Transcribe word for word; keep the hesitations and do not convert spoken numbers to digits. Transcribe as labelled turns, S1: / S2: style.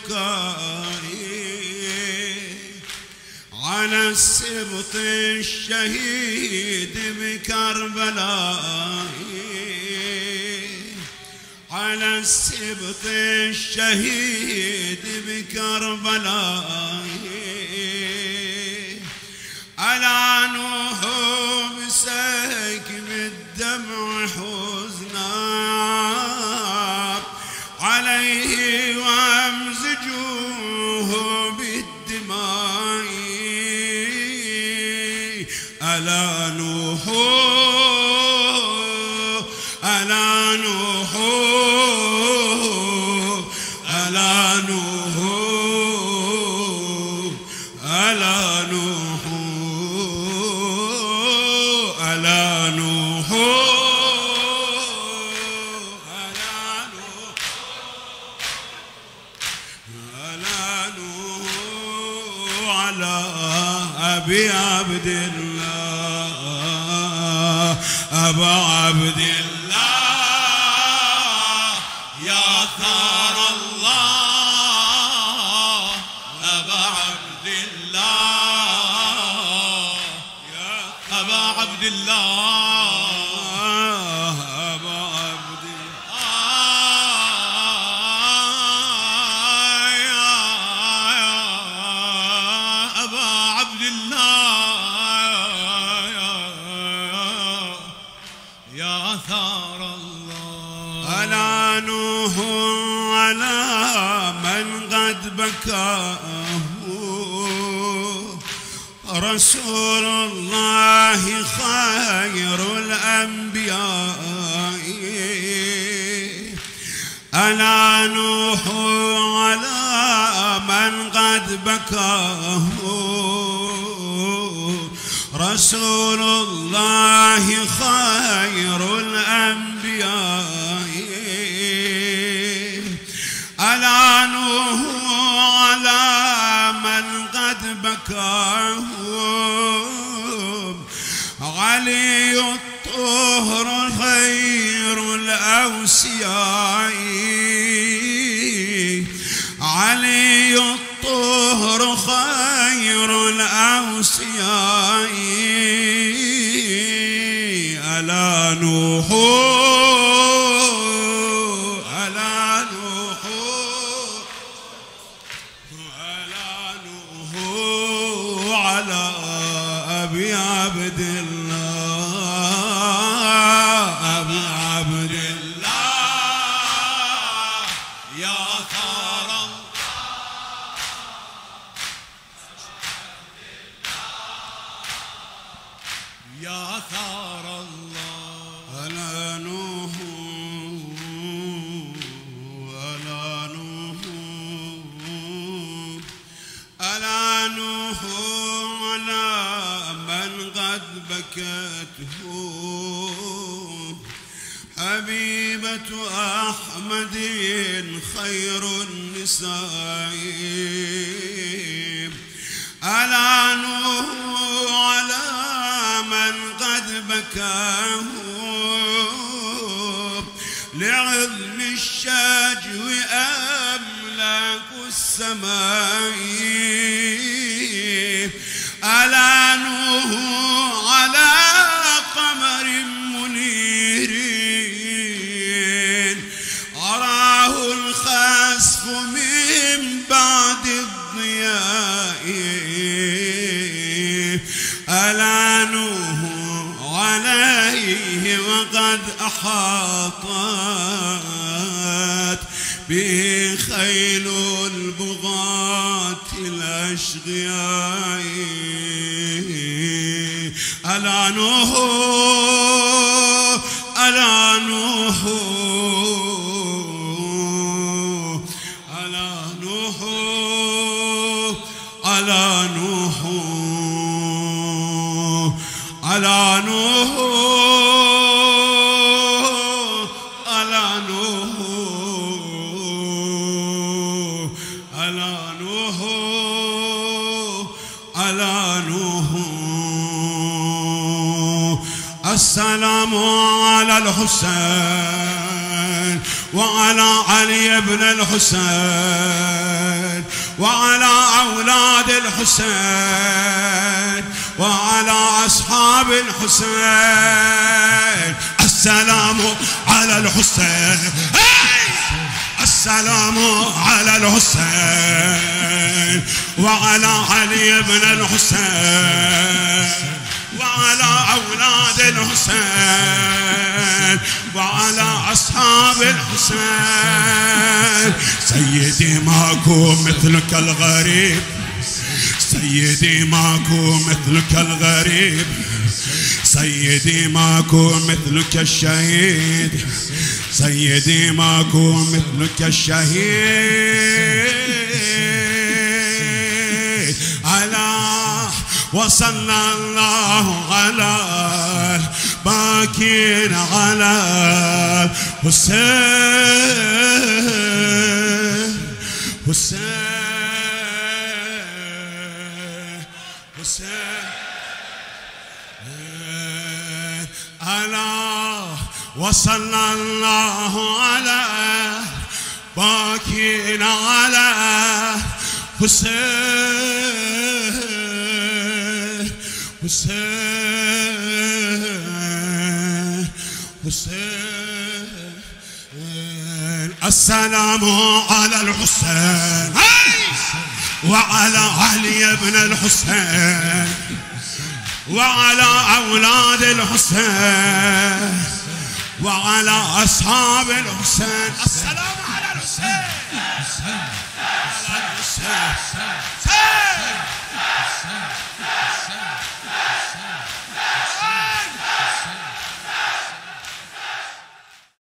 S1: بكائي على السبط الشهيد بكربلاء، على السبط الشهيد بكربلاء، ألعنوه بسكب الدمع حزنا عليه وامزجوه بالدماء، ألعنوه ألعنوه ألعنوه ألعنوه ألعنوه ألعنوه على أبي عبد الله، أبا عبد الله يا ثار الله، أبا عبد الله يا أبا عبد الله، أبا عبد الله يا أبا عبد الله يا ثار الله، ألعنوه على من قد بكاه رسول الله خير الأنبياء، ألعنوه على من قد بكاه رسول الله خير الأنبياء، ألعنوه على من قد بكاه علي الطهر خير الأوسياء، علي الطهر خير الأوسياء، ألعنوه ألعنوه ألعنوه على أبي عبد الله، أبي عبد الله يا ثار يا ثار الله، ألعنوه ألعنوه ألعنوه على من قد بكته حبيبة أحمد خير النساء، ألعنوه على من قد بكاه لعظم الشجو أملاك السماء، ألعنوه على قمر منير أراه الخسف من بعد الضياء، ألعنوه عليه وقد أحاطت به خيل البغاة الأشقياء، ألعنوه ألعنوه ألعنوه ألعنوه ألعنوه ألعنوه ألعنوه ألعنوه السلام على الحسين وعلى علي بن الحسين وعلى أولاد الحسين وعلى أصحاب الحسين. السلام على الحسين، السلام على الحسين وعلى علي بن الحسين وعلى أولاد الحسين وعلى أصحاب الحسين. سيدي ماكو مثلك الغريب، سيدي ماكو مثلك الغريب، سيدي ماكو مثلك الشهيد، سيدي ماكو مثلك الشهيد. على وصلى الله على الباكين على الحسين حسين حسين. ألا وصلى الله على باكين على حسين حسين حسين. السلام على الحسين وعلى علي بن الحسين وعلى أولاد الحسين وعلى أصحاب الحسين. السلام على الحسين، على الحسين.